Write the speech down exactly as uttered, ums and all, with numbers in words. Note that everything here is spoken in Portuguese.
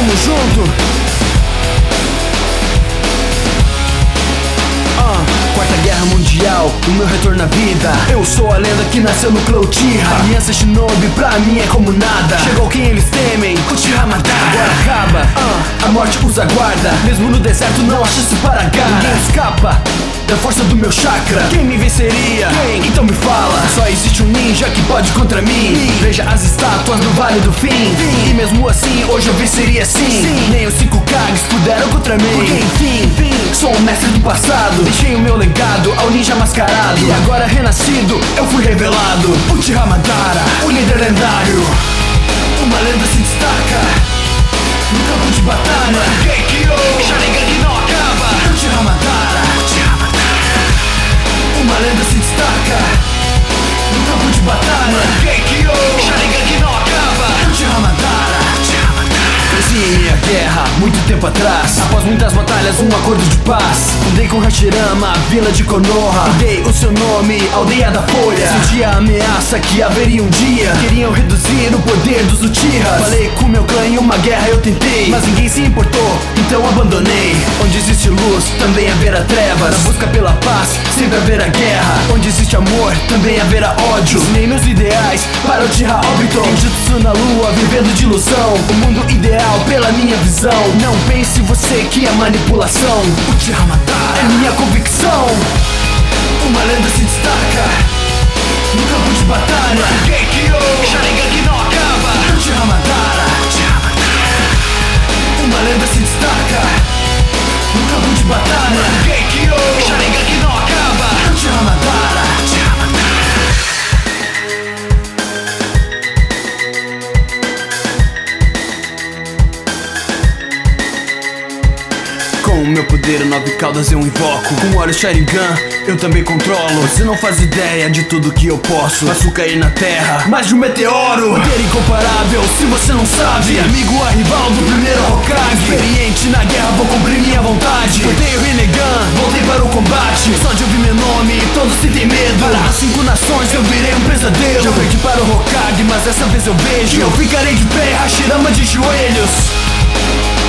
tamo junto. Quarta Guerra Mundial, o meu retorno à vida. Eu sou a lenda que nasceu no Clã Uchiha. Aliança Shinobi pra mim é como nada. Chegou quem eles temem, Uchiha Madara. Agora acaba, uh, a morte os aguarda. Mesmo no deserto não há chance para Gaara. Ninguém escapa da força do meu chakra. Quem me venceria? Quem? Então me fala. Só existe um ninja que pode contra mim. Sim. Veja as estátuas no Vale do Fim. Sim. E mesmo assim, hoje eu venceria sim. Sim. Nem os cinco Kages puderam contra mim. Porque enfim, enfim, sou um mestre do passado. Deixei o meu legado ao ninja mascarado. E agora renascido, eu fui revelado. Uchiha Madara, o líder lendário. Uma lenda se destaca no campo de batalha. Genkyo, Sharingan que não acaba. Uchiha Madara, Uchiha Madara. Uma lenda se destaca no campo de batalha. Genkyo, Sharingan que não acaba. Uchiha Madara, Uchiha Madara. Cresci em minha guerra, muito tempo atrás. Após muitas batalhas, um acordo de paz. Fundei com Hashirama, a vila de Konoha. Dei o seu nome, Aldeia da Folha. Senti a ameaça que haveria um dia. Queriam reduzir o poder dos Uchihas. Falei com meu clã em uma guerra eu tentei, mas ninguém se importou, então abandonei. Onde existe luz, também haverá trevas. Na busca pela paz, sempre haverá guerra. Onde existe amor, também haverá ódio. Ensinei meus ideais para Uchiha Obito. Genjutsu na lua, vivendo de ilusão. O mundo ideal pela minha visão. Não pense você que é manipulação. Uchiha Madara é minha convicção. Uma lenda se destaca no campo de batalha. Genkyo, Sharingan que não acaba. Uchiha Madara, Uchiha Madara. Uma lenda se destaca no campo de batalha. Genkyo, Sharingan que não acaba. Uchiha Madara, Uchiha Madara. Com o meu poder, nove caudas eu invoco. Com o olho Sharingan, eu também controlo. Você não faz ideia de tudo que eu posso. Faço cair na terra mais de um meteoro. Poder incomparável, se você não sabe. Amigo a rival do primeiro Hokage. Experiente na guerra, vou cumprir minha vontade. Cortei o Rinnegan, voltei para o combate. Só de ouvir meu nome, todos sentem medo. Para as cinco nações eu virei um pesadelo. Já perdi para o Hokage, mas dessa vez eu vejo. Eu ficarei de pé, Hashirama de joelhos.